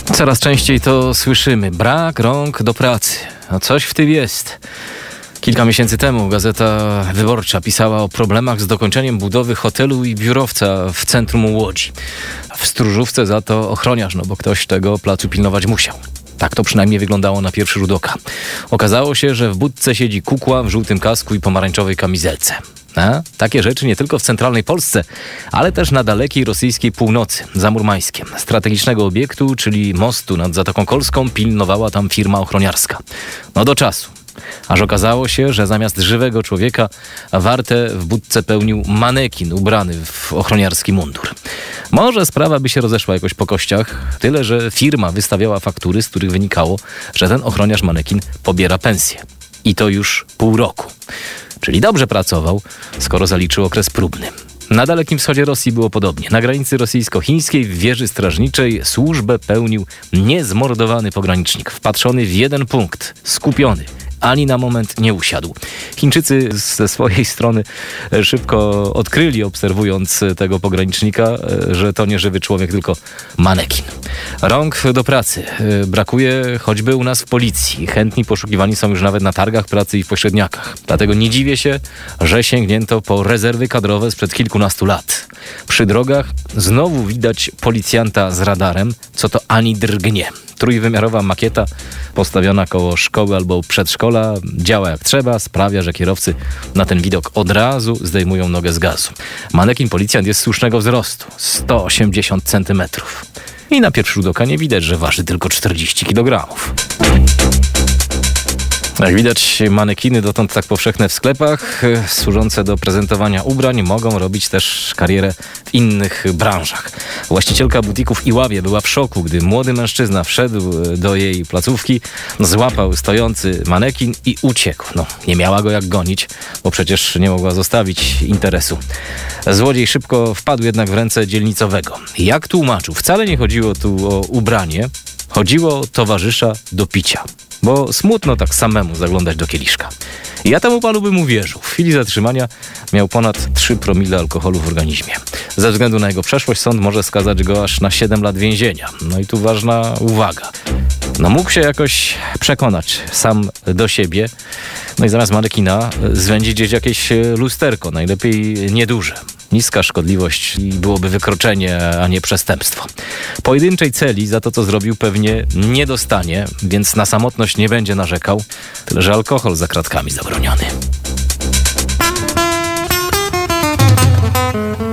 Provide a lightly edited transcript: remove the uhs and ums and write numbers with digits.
Coraz częściej to słyszymy. Brak rąk do pracy. No coś w tym jest. Kilka miesięcy temu Gazeta Wyborcza pisała o problemach z dokończeniem budowy hotelu i biurowca w centrum Łodzi. W Stróżówce za to ochroniarz, bo ktoś tego placu pilnować musiał. Tak to przynajmniej wyglądało na pierwszy rzut oka. Okazało się, że w budce siedzi kukła w żółtym kasku i pomarańczowej kamizelce. Takie rzeczy nie tylko w centralnej Polsce, ale też na dalekiej rosyjskiej północy, za Murmańskiem. Strategicznego obiektu, czyli mostu nad Zatoką Kolską, pilnowała tam firma ochroniarska. Do czasu. Aż okazało się, że zamiast żywego człowieka wartę w budce pełnił manekin ubrany w ochroniarski mundur. Może sprawa by się rozeszła jakoś po kościach, tyle że firma wystawiała faktury, z których wynikało, że ten ochroniarz manekin pobiera pensję. I to już pół roku. Czyli dobrze pracował, skoro zaliczył okres próbny. Na Dalekim Wschodzie Rosji było podobnie. Na granicy rosyjsko-chińskiej w wieży strażniczej służbę pełnił niezmordowany pogranicznik, wpatrzony w jeden punkt, skupiony. Ani na moment nie usiadł. Chińczycy ze swojej strony szybko odkryli, obserwując tego pogranicznika, że to nie żywy człowiek, tylko manekin. Rąk do pracy brakuje choćby u nas w policji. Chętni poszukiwani są już nawet na targach pracy i w pośredniakach. Dlatego nie dziwię się, że sięgnięto po rezerwy kadrowe sprzed kilkunastu lat. Przy drogach znowu widać policjanta z radarem, co to ani drgnie. Trójwymiarowa makieta postawiona koło szkoły albo przedszkola działa jak trzeba, sprawia, że kierowcy na ten widok od razu zdejmują nogę z gazu. Manekin policjant jest słusznego wzrostu, 180 cm. I na pierwszy rzut oka nie widać, że waży tylko 40 kg. Jak widać, manekiny dotąd tak powszechne w sklepach, służące do prezentowania ubrań, mogą robić też karierę w innych branżach. Właścicielka butiku w Iławie była w szoku, gdy młody mężczyzna wszedł do jej placówki, złapał stojący manekin i uciekł. Nie miała go jak gonić, bo przecież nie mogła zostawić interesu. Złodziej szybko wpadł jednak w ręce dzielnicowego. Jak tłumaczył, wcale nie chodziło tu o ubranie, chodziło o towarzysza do picia. Bo smutno tak samemu zaglądać do kieliszka. I ja temu panu bym uwierzył. W chwili zatrzymania miał ponad 3 promile alkoholu w organizmie. Ze względu na jego przeszłość sąd może skazać go aż na 7 lat więzienia. I tu ważna uwaga. Mógł się jakoś przekonać sam do siebie. I zamiast manekina zwędzić gdzieś jakieś lusterko, najlepiej nieduże. Niska szkodliwość i byłoby wykroczenie, a nie przestępstwo. Pojedynczej celi za to, co zrobił, pewnie nie dostanie, więc na samotność nie będzie narzekał, tyle że alkohol za kratkami zabroniony.